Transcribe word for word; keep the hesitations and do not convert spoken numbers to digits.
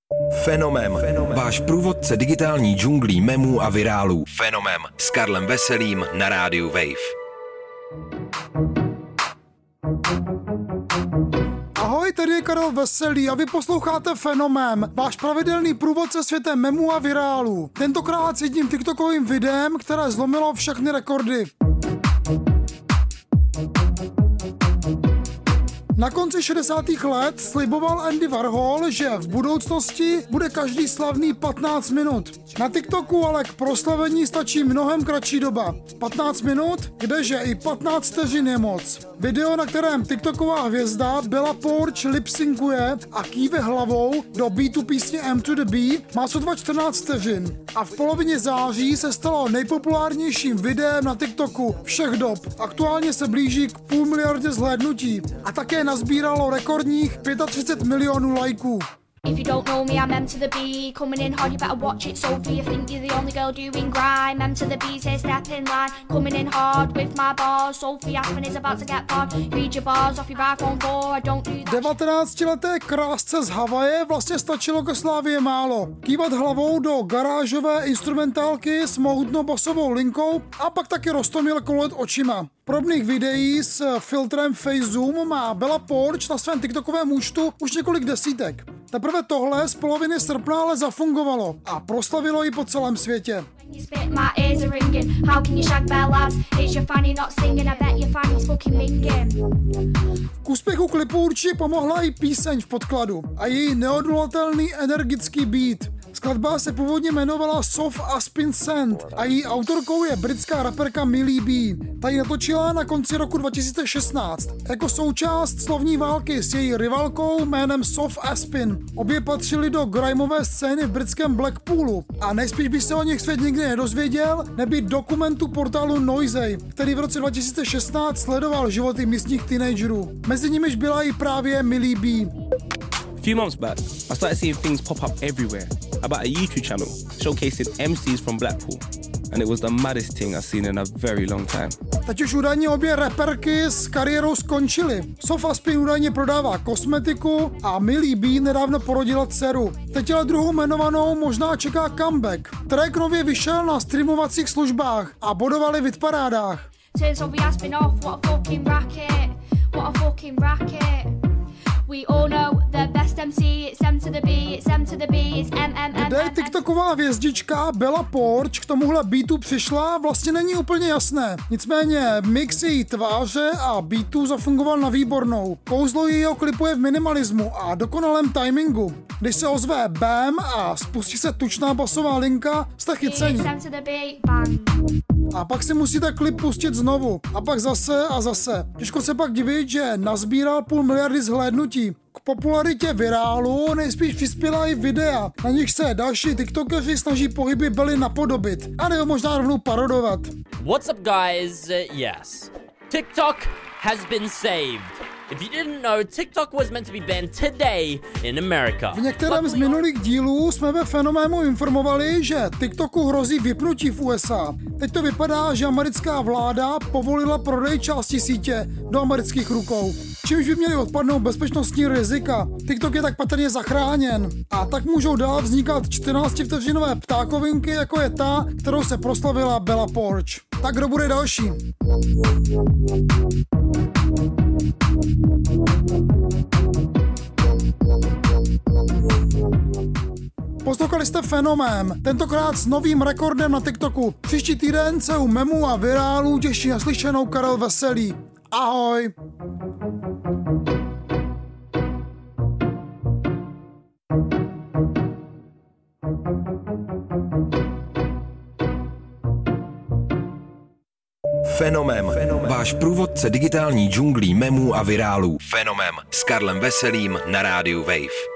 Fenomem. Fenomem. Váš průvodce digitální džunglí memů a virálů. Fenomem. S Karlem Veselým na rádiu Wave. Ahoj, tady je Karel Veselý a vy posloucháte Fenomem, váš pravidelný průvodce světem memů a virálů. Tentokrát s jedním tiktokovým videem, které zlomilo všechny rekordy. Na konci šedesátých let sliboval Andy Warhol, že v budoucnosti bude každý slavný patnáct minut. Na TikToku ale k proslavení stačí mnohem kratší doba. patnáct minut, kdeže i patnáct vteřin je moc. Video, na kterém TikToková hvězda Bella Poarch lipsynkuje a kýve hlavou do beatu písně M to the B, má sotva čtrnáct vteřin. A v polovině září se stalo nejpopulárnějším videem na TikToku všech dob. Aktuálně se blíží k půl miliardě zhlédnutí a také nazbíralo rekordních třicet pět milionů lajků. If you don't know me, I'm M to the B, coming in hard, you better watch it, Sophie, you think you're the only girl doing grime. M to the B, say step in line, coming in hard with my bars, Sophie Aspen is about to get bored, read your bars off your iPhone four, I don't do that. devatenáctileté krásce z Havaje vlastně stačilo ke slávě málo. Kývat hlavou do garážové instrumentálky s mohutnou basovou linkou a pak taky roztomil kolet očima. Podobných videí s filtrem Face Zoom má Bella Poarch na svém TikTokovém účtu už několik desítek. Teprve tohle z poloviny srpna ale zafungovalo a proslavilo ji po celém světě. K úspěchu klipu určitě pomohla i píseň v podkladu a její neodolatelný energický beat. Skladba se původně jmenovala Soft Aspen Sand a její autorkou je britská raperka Millie B. Ta ji natočila na konci roku dva tisíce šestnáct jako součást slovní války s její rivalkou jménem Soft Aspen. Obě patřily do grimeové scény v britském Blackpoolu a nejspíš by se o nich svět nikdy nedozvěděl, nebýt dokumentu portálu Noisey, který v roce dva tisíce šestnáct sledoval životy místních teenagerů. Mezi nimiž byla i právě Millie B. A few months back, I started seeing things pop up everywhere about a YouTube channel showcasing M Cs from Blackpool, and it was the maddest thing I've seen in a very long time. Teď už údajně obě reperky s kariérou skončily. Soft Aspen údajně prodává kosmetiku a Millie B nedávno porodila dceru. Teď ale druhou jmenovanou možná čeká comeback. Track nově vyšel na streamovacích službách a bodovali v hitparádách. Kde TikToková hvězdička Bella Poarch k tomuhle beatu přišla, vlastně není úplně jasné. Nicméně mix její tváře a beatu zafungoval na výbornou. Kouzlo jejího klipu je v minimalismu a dokonalém timingu. Když se ozve bam a spustí se tučná basová linka, jste chyceni. A pak si musíte klip pustit znovu. A pak zase a zase. Těžko se pak divit, že nazbíral půl miliardy zhlédnutí. K popularitě virálu nejspíš přispěla i videa, na nich se další tiktokeři snaží pohyby Belly napodobit, a nebo možná rovnou parodovat. What's up, guys? Uh, yes. TikTok has been saved. If you didn't know, TikTok was meant to be banned today in America. V některém z minulých dílů jsme ve Fenoménu informovali, že TikToku hrozí vypnutí v U S A. Teď to vypadá, že americká vláda povolila prodej části sítě do amerických rukou, čímž by měly odpadnout bezpečnostní rizika. TikTok je tak patrně zachráněn a tak můžou dál vznikat čtrnáctivteřinové ptákovinky, jako je ta, kterou se proslavila Bella Poarch. Tak kdo bude další? Poslouchali jste Fenomén, tentokrát s novým rekordem na TikToku. Příští týden se u memů a virálů těší naslyšenou Karel Veselý. Ahoj! Fenomén. Váš průvodce digitální džunglí memů a virálů. Fenomén s Karlem Veselým na rádiu Wave.